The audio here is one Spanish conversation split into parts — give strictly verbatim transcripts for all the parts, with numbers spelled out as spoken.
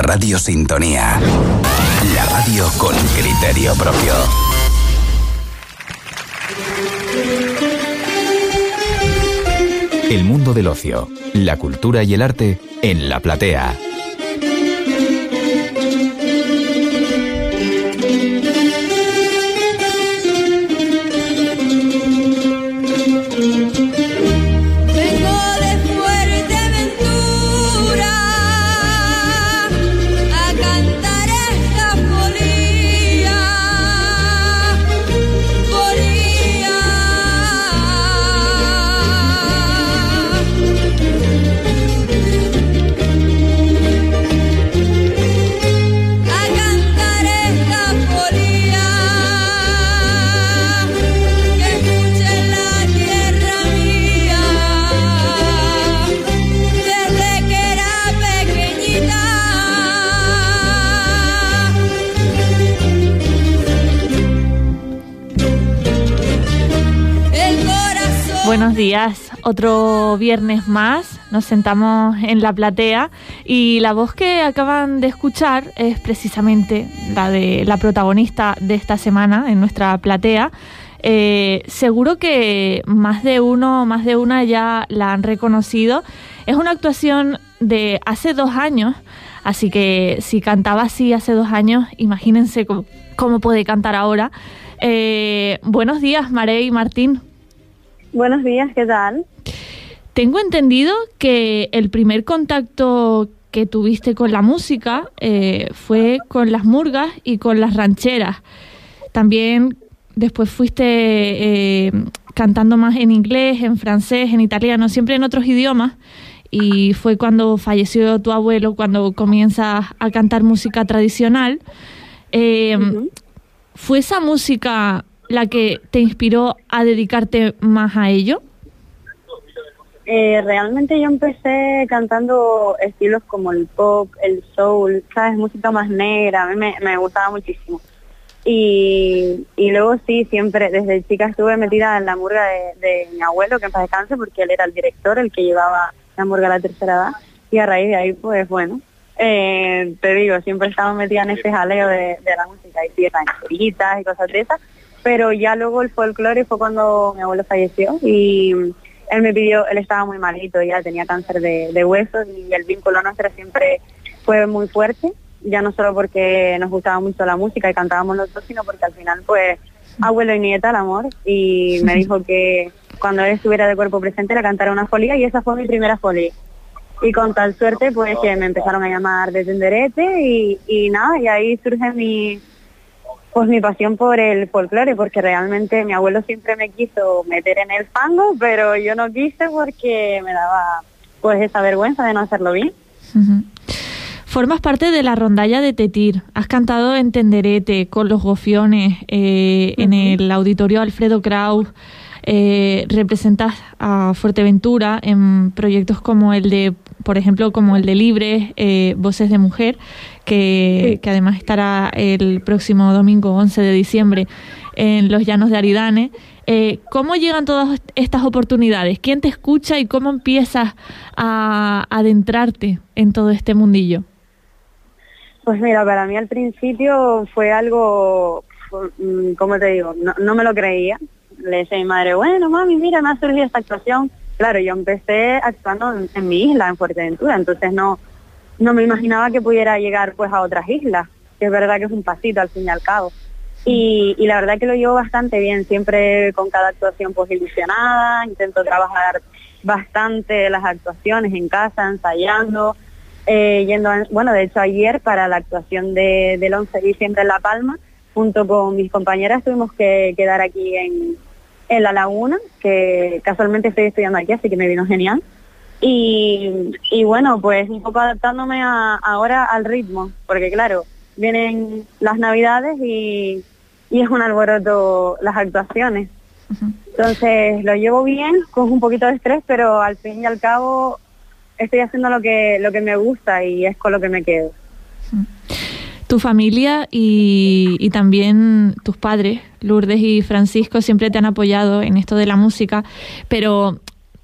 Radio Sintonía. La radio con criterio propio. El mundo del ocio, la cultura y el arte en La Platea. Buenos días, otro viernes más, nos sentamos en La Platea y la voz que acaban de escuchar es precisamente la de la protagonista de esta semana en nuestra platea. Eh, seguro que más de uno, más de una ya la han reconocido. Es una actuación de hace dos años, así que si cantaba así hace dos años, imagínense cómo, cómo puede cantar ahora. Eh, buenos días, Marey y Martín. Buenos días, ¿qué tal? Tengo entendido que el primer contacto que tuviste con la música eh, fue con las murgas y con las rancheras. También después fuiste eh, cantando más en inglés, en francés, en italiano, siempre en otros idiomas. Y fue cuando falleció tu abuelo, cuando comienzas a cantar música tradicional. Eh, uh-huh. ¿Fue esa música la que te inspiró a dedicarte más a ello? Eh, realmente yo empecé cantando estilos como el pop, el soul, ¿sabes? Música más negra, a mí me, me gustaba muchísimo. Y, y luego sí, siempre, desde chica estuve metida en la murga de, de mi abuelo, que en paz descanse, porque él era el director, el que llevaba la murga a la tercera edad, y a raíz de ahí, pues bueno, eh, te digo, siempre estaba metida en ese jaleo de, de la música, y sí, rancheritas y cosas de esas. Pero ya luego el folclore fue cuando mi abuelo falleció y él me pidió, él estaba muy malito, ya tenía cáncer de, de huesos y el vínculo nuestro siempre fue muy fuerte, ya no solo porque nos gustaba mucho la música y cantábamos los dos, sino porque al final pues abuelo y nieta el amor, y me dijo que cuando él estuviera de cuerpo presente le cantara una folía, y esa fue mi primera folía. Y con tal suerte pues que me empezaron a llamar de tenderete y, y nada, y ahí surge mi... Pues mi pasión por el folclore, porque realmente mi abuelo siempre me quiso meter en el fango, pero yo no quise porque me daba pues esa vergüenza de no hacerlo bien. Uh-huh. Formas parte de la rondalla de Tetir, has cantado en Tenderete, con los Gofiones, eh, uh-huh. en el Auditorio Alfredo Kraus, eh, representas a Fuerteventura en proyectos como el de, por ejemplo, como el de Libres, eh, Voces de Mujer, que, sí. que además estará el próximo domingo once de diciembre en los Llanos de Aridane. Eh, ¿Cómo llegan todas estas oportunidades? ¿Quién te escucha y cómo empiezas a adentrarte en todo este mundillo? Pues mira, para mí al principio fue algo, ¿cómo te digo? No, no me lo creía. Le decía a mi madre, bueno, mami, mira, me ha surgido esta actuación. Claro, yo empecé actuando en, en mi isla, en Fuerteventura, entonces no no me imaginaba que pudiera llegar pues a otras islas, que es verdad que es un pasito al fin y al cabo. Y, y la verdad que lo llevo bastante bien, siempre con cada actuación pues ilusionada, intento trabajar bastante las actuaciones en casa, ensayando, eh, yendo, a, bueno, de hecho ayer para la actuación de, del once de diciembre en La Palma, junto con mis compañeras tuvimos que quedar aquí en, en La Laguna, que casualmente estoy estudiando aquí, así que me vino genial. Y, y bueno, pues un poco adaptándome a, ahora al ritmo, porque claro, vienen las Navidades y, y es un alboroto las actuaciones. Uh-huh. Entonces lo llevo bien, con un poquito de estrés, pero al fin y al cabo estoy haciendo lo que, lo que me gusta y es con lo que me quedo. Uh-huh. Tu familia y, y también tus padres, Lourdes y Francisco, siempre te han apoyado en esto de la música, pero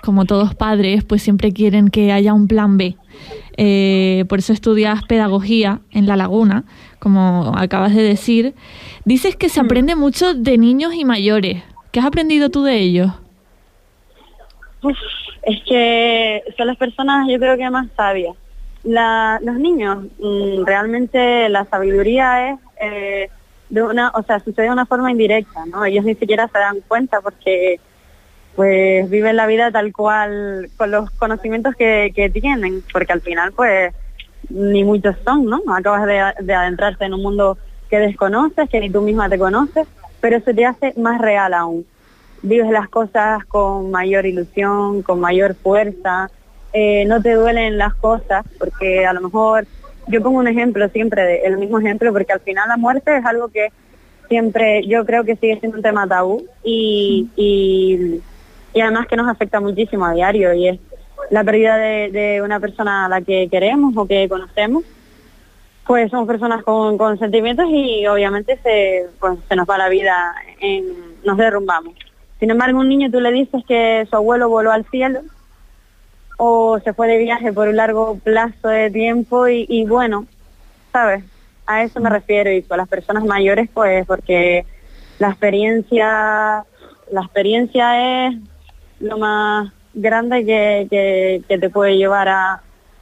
como todos padres, pues siempre quieren que haya un plan B. Eh, por eso estudias pedagogía en La Laguna, como acabas de decir. Dices que se aprende mucho de niños y mayores. ¿Qué has aprendido tú de ellos? Uf, es que son las personas, yo creo que más sabias. La, los niños, mmm, realmente la sabiduría es eh, de una, o sea, sucede de una forma indirecta, ¿no? Ellos ni siquiera se dan cuenta porque pues viven la vida tal cual con los conocimientos que, que tienen, porque al final pues ni muchos son, ¿no? Acabas de, de adentrarte en un mundo que desconoces, que ni tú misma te conoces, pero eso te hace más real aún. Vives las cosas con mayor ilusión, con mayor fuerza. Eh, no te duelen las cosas, porque a lo mejor, yo pongo un ejemplo siempre, de, el mismo ejemplo, porque al final la muerte es algo que siempre, yo creo que sigue siendo un tema tabú, y, y, y además que nos afecta muchísimo a diario, y es la pérdida de, de una persona a la que queremos o que conocemos. Pues somos personas con, con sentimientos y obviamente se, pues, se nos va la vida, en, nos derrumbamos. Sin embargo, un niño tú le dices que su abuelo voló al cielo, o se fue de viaje por un largo plazo de tiempo y, y bueno, ¿sabes? A eso me refiero, y con las personas mayores pues porque la experiencia, la experiencia es lo más grande que, que, que te puede llevar a,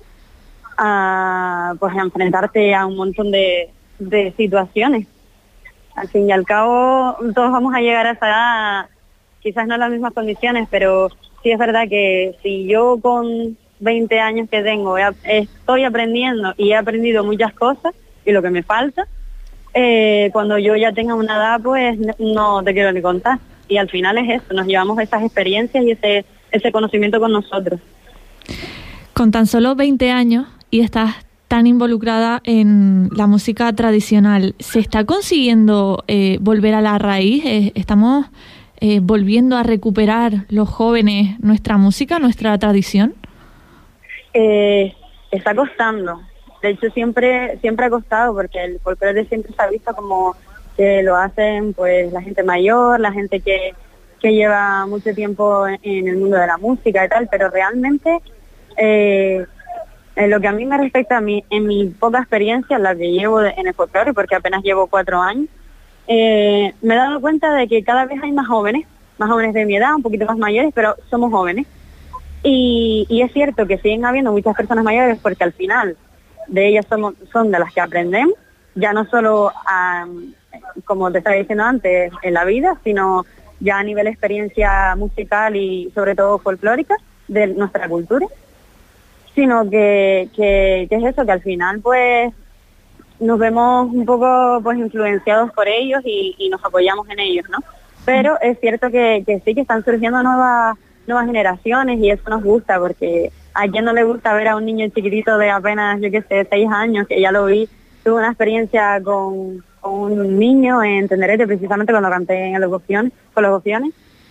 a pues a enfrentarte a un montón de, de situaciones. Al fin y al cabo todos vamos a llegar a esa edad, quizás no en las mismas condiciones, pero sí es verdad que si yo con veinte años que tengo he, estoy aprendiendo y he aprendido muchas cosas y lo que me falta, eh, cuando yo ya tenga una edad pues no te quiero ni contar. Y al final es eso, nos llevamos esas experiencias y ese, ese conocimiento con nosotros. Con tan solo veinte años y estás tan involucrada en la música tradicional, ¿se está consiguiendo eh, volver a la raíz? Eh, ¿Estamos Eh, volviendo a recuperar los jóvenes nuestra música, nuestra tradición? Eh, está costando. De hecho, siempre siempre ha costado, porque el folclore siempre se ha visto como que lo hacen pues la gente mayor, la gente que, que lleva mucho tiempo en, en el mundo de la música y tal, pero realmente eh, en lo que a mí me respecta, a mí, en mi poca experiencia, la que llevo de, en el folclore, porque apenas llevo cuatro años, Eh, me he dado cuenta de que cada vez hay más jóvenes, más jóvenes de mi edad, un poquito más mayores, pero somos jóvenes. Y, y es cierto que siguen habiendo muchas personas mayores porque al final de ellas somos, son de las que aprendemos, ya no solo, a, como te estaba diciendo antes, en la vida, sino ya a nivel de experiencia musical y sobre todo folclórica de nuestra cultura, sino que, que, que es eso, que al final pues nos vemos un poco pues influenciados por ellos y, y nos apoyamos en ellos, ¿no? Pero es cierto que, que sí que están surgiendo nuevas nuevas generaciones y eso nos gusta, porque a quien no le gusta ver a un niño chiquitito de apenas, yo qué sé, seis años, que ya lo vi, tuve una experiencia con, con un niño en Tenderete, precisamente cuando canté en los Gofiones, con los Gofiones,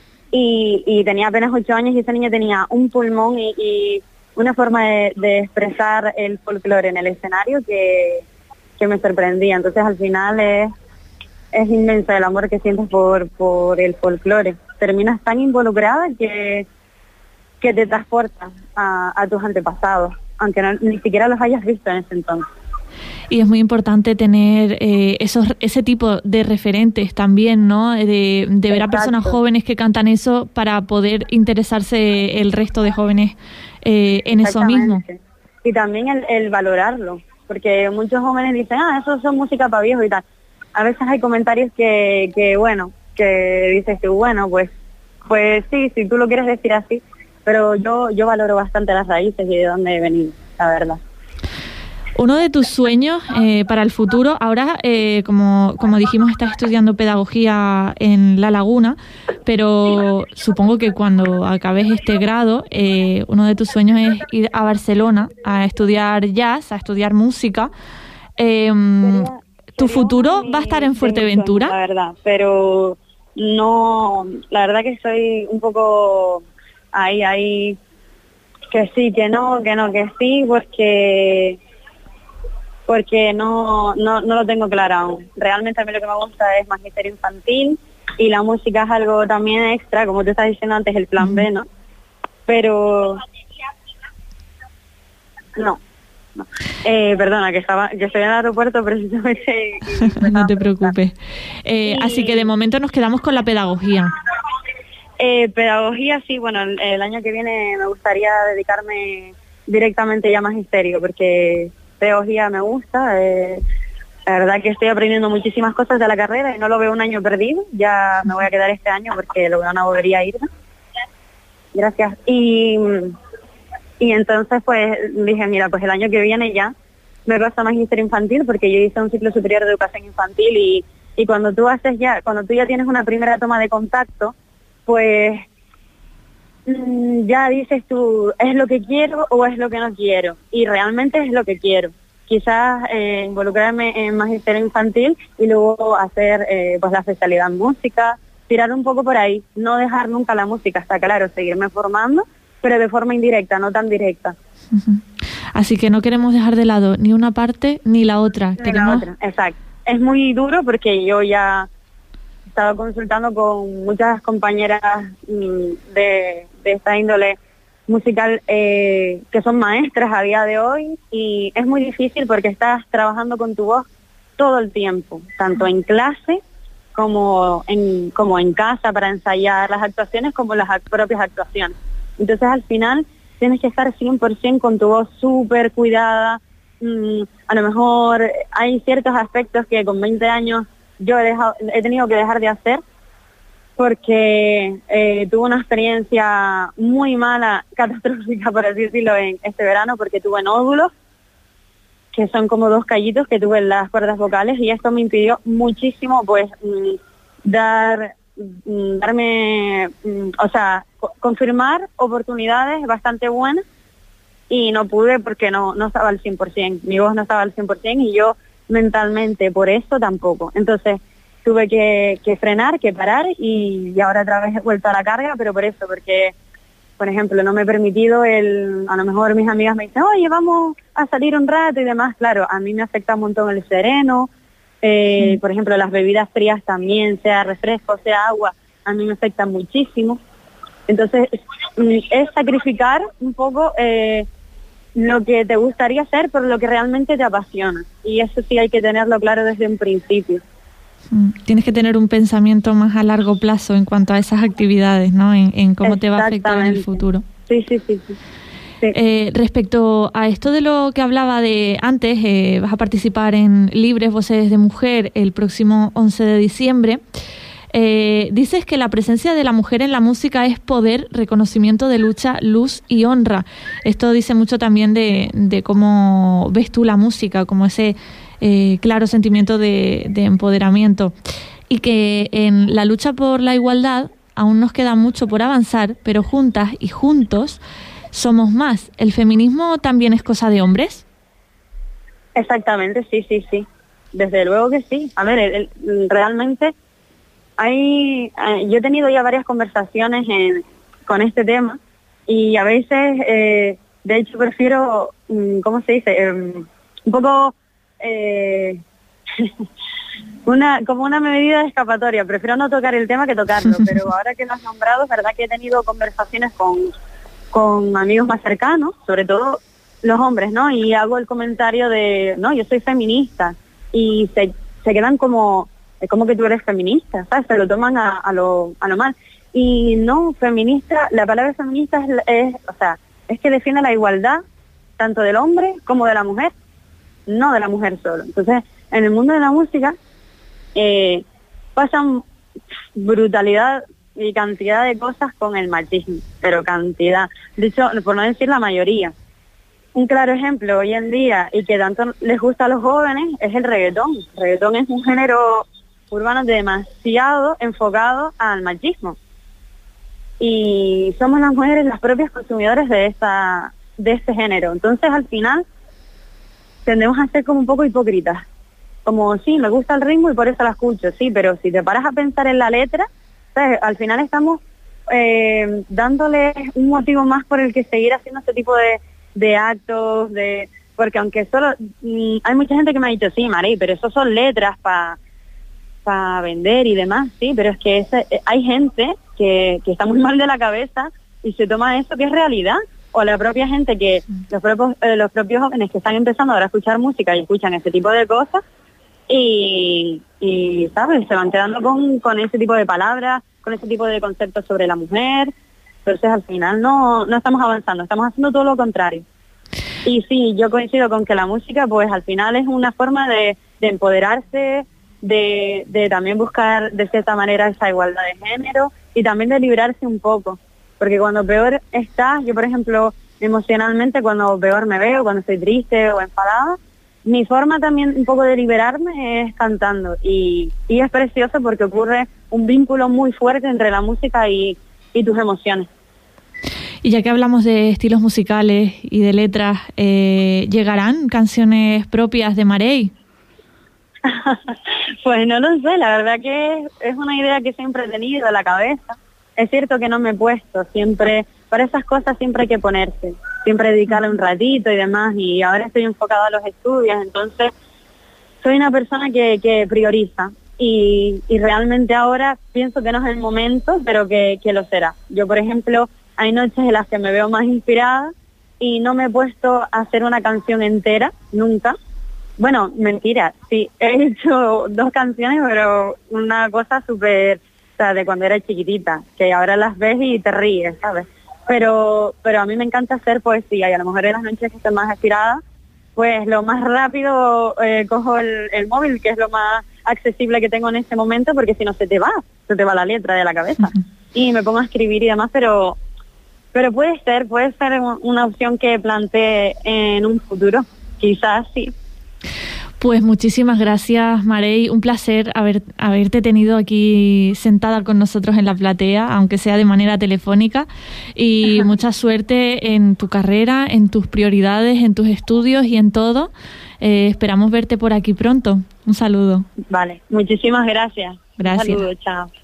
y, y tenía apenas ocho años y ese niño tenía un pulmón y, y una forma de, de expresar el folclore en el escenario que que me sorprendía. Entonces al final es, es inmenso el amor que sientes por, por el folclore. Terminas tan involucrada que, que te transporta a, a tus antepasados, aunque no, ni siquiera los hayas visto en ese entonces. Y es muy importante tener eh, esos ese tipo de referentes también, ¿no? De, de ver a personas jóvenes que cantan eso para poder interesarse el resto de jóvenes eh, en eso mismo. Y también el, el valorarlo, porque muchos jóvenes dicen, ah, eso son música para viejos y tal. A veces hay comentarios que, que bueno, que dices que bueno, pues pues sí, si tú lo quieres decir así, pero yo yo valoro bastante las raíces y de dónde he venido, la verdad. Uno de tus sueños eh, para el futuro, ahora, eh, como, como dijimos, estás estudiando pedagogía en La Laguna, pero supongo que cuando acabes este grado, eh, uno de tus sueños es ir a Barcelona a estudiar jazz, a estudiar música. Eh, sería, ¿Tu sería futuro va a estar en Fuerteventura? La verdad, pero no, la verdad que estoy un poco ahí, ahí, que sí, que no, que no, que sí, porque... porque no, no no lo tengo claro aún. Realmente a mí lo que me gusta es magisterio infantil y la música es algo también extra, como te estás diciendo antes, el plan B, ¿no? pero no, no. Eh, perdona, que estaba, que estoy en el aeropuerto precisamente. Y no te preocupes. Eh, y... Así que de momento nos quedamos con la pedagogía. Eh, pedagogía, sí, bueno, el, el año que viene me gustaría dedicarme directamente ya a magisterio, porque pedagogía me gusta. Eh, la verdad que estoy aprendiendo muchísimas cosas de la carrera y no lo veo un año perdido. Ya me voy a quedar este año porque lo veo una bobería a irme. Gracias. Y, y entonces pues dije, mira, pues el año que viene ya me paso a magisterio infantil, porque yo hice un ciclo superior de educación infantil y, y cuando tú haces ya, cuando tú ya tienes una primera toma de contacto, pues ya dices tú, ¿es lo que quiero o es lo que no quiero? Y realmente es lo que quiero. Quizás eh, involucrarme en magisterio infantil y luego hacer eh, pues la especialidad en música, tirar un poco por ahí, no dejar nunca la música, está claro, seguirme formando, pero de forma indirecta, no tan directa. Uh-huh. Así que no queremos dejar de lado ni una parte ni la otra. Ni queremos... la otra, exacto. Es muy duro porque yo ya estaba consultando con muchas compañeras de, de esta índole musical eh, que son maestras a día de hoy, y es muy difícil porque estás trabajando con tu voz todo el tiempo, tanto en clase como en, como en casa para ensayar las actuaciones como las propias actuaciones. Entonces al final tienes que estar cien por ciento con tu voz súper cuidada. Mm, a lo mejor hay ciertos aspectos que con veinte años yo he, dejado, he tenido que dejar de hacer porque eh, tuve una experiencia muy mala, catastrófica por así decirlo, en este verano, porque tuve nódulos, que son como dos callitos que tuve en las cuerdas vocales, y esto me impidió muchísimo pues mm, dar mm, darme, mm, o sea, co- confirmar oportunidades bastante buenas, y no pude porque no, no estaba al cien por ciento, mi voz no estaba al cien por ciento y yo mentalmente por eso tampoco. Entonces tuve que, que frenar, que parar, y, y ahora otra vez he vuelto a la carga, pero por eso, porque, por ejemplo, no me he permitido el, a lo mejor mis amigas me dicen, oye, vamos a salir un rato y demás. Claro, a mí me afecta un montón el sereno, eh, mm. por ejemplo, las bebidas frías también, sea refresco, sea agua, a mí me afectan muchísimo. Entonces, es sacrificar un poco eh, lo que te gustaría hacer por lo que realmente te apasiona. Y eso sí hay que tenerlo claro desde un principio. Tienes que tener un pensamiento más a largo plazo en cuanto a esas actividades, ¿no? En, en cómo te va a afectar en el futuro. Sí, sí, sí. sí. sí. Eh, respecto a esto de lo que hablaba de antes, eh, vas a participar en Libres Voces de Mujer el próximo once de diciembre. Eh, dices que la presencia de la mujer en la música es poder, reconocimiento de lucha, luz y honra. Esto dice mucho también de, de cómo ves tú la música, como ese eh, claro sentimiento de, de empoderamiento. Y que en la lucha por la igualdad aún nos queda mucho por avanzar, pero juntas y juntos somos más. ¿El feminismo también es cosa de hombres? Exactamente, sí, sí, sí. Desde luego que sí. A ver, el, el, realmente... Hay, eh, yo he tenido ya varias conversaciones en, con este tema, y a veces, eh, de hecho, prefiero, ¿cómo se dice? Eh, un poco, eh, una como una medida de escapatoria. Prefiero no tocar el tema que tocarlo, pero ahora que lo has nombrado, es verdad que he tenido conversaciones con, con amigos más cercanos, sobre todo los hombres, ¿no? Y hago el comentario de, no, yo soy feminista, y se, se quedan como... como que tú eres feminista, ¿sabes? Se lo toman a, a lo a lo mal. Y no, feminista, la palabra feminista es, es, o sea, es que defiende la igualdad tanto del hombre como de la mujer, no de la mujer solo. Entonces, en el mundo de la música eh, pasan brutalidad y cantidad de cosas con el machismo, pero cantidad. De hecho, por no decir la mayoría. Un claro ejemplo hoy en día, y que tanto les gusta a los jóvenes, es el reggaetón. El reggaetón es un género urbano demasiado enfocado al machismo, y somos las mujeres las propias consumidoras de esta de este género. Entonces al final tendemos a ser como un poco hipócritas, como sí, me gusta el ritmo y por eso la escucho, sí, pero si te paras a pensar en la letra, ¿sabes? Al final estamos eh, dándole un motivo más por el que seguir haciendo este tipo de, de actos, de porque aunque solo mmm, hay mucha gente que me ha dicho, sí, Mari, pero eso son letras para para vender y demás, sí, pero es que ese, hay gente que, que está muy mal de la cabeza y se toma eso que es realidad. O la propia gente que, los propios, eh, los propios jóvenes que están empezando ahora a escuchar música y escuchan ese tipo de cosas y, y ¿sabes? Se van quedando con, con ese tipo de palabras, con ese tipo de conceptos sobre la mujer. Entonces al final no, no estamos avanzando, estamos haciendo todo lo contrario. Y sí, yo coincido con que la música pues al final es una forma de, de empoderarse, de, de también buscar de cierta manera esa igualdad de género y también de librarse un poco. Porque cuando peor estás, yo por ejemplo, emocionalmente, cuando peor me veo, cuando estoy triste o enfadada, mi forma también un poco de liberarme es cantando. Y, y es precioso porque ocurre un vínculo muy fuerte entre la música y, y tus emociones. Y ya que hablamos de estilos musicales y de letras, eh, ¿llegarán canciones propias de Marey? Pues no lo sé, la verdad que es una idea que siempre he tenido en la cabeza. Es cierto que no me he puesto, siempre, para esas cosas siempre hay que ponerse, siempre dedicarle un ratito y demás, y ahora estoy enfocada a los estudios, entonces soy una persona que, que prioriza, y, y realmente ahora pienso que no es el momento, pero que, que lo será. Yo, por ejemplo, hay noches en las que me veo más inspirada, y no me he puesto a hacer una canción entera, nunca. Bueno, mentira, sí, he hecho dos canciones, pero una cosa súper... O sea, de cuando era chiquitita, que ahora las ves y te ríes, ¿sabes? Pero pero a mí me encanta hacer poesía y a lo mejor en las noches que estoy más inspirada, pues lo más rápido eh, cojo el, el móvil, que es lo más accesible que tengo en este momento, porque si no se te va, se te va la letra de la cabeza. Y me pongo a escribir y demás, pero pero puede ser, puede ser una opción que plantee en un futuro, quizás sí. Pues muchísimas gracias, Marey. Un placer haber, haberte tenido aquí sentada con nosotros en la platea, aunque sea de manera telefónica. Y mucha suerte en tu carrera, en tus prioridades, en tus estudios y en todo. Eh, esperamos verte por aquí pronto. Un saludo. Vale, muchísimas gracias. Gracias. Un saludo, chao.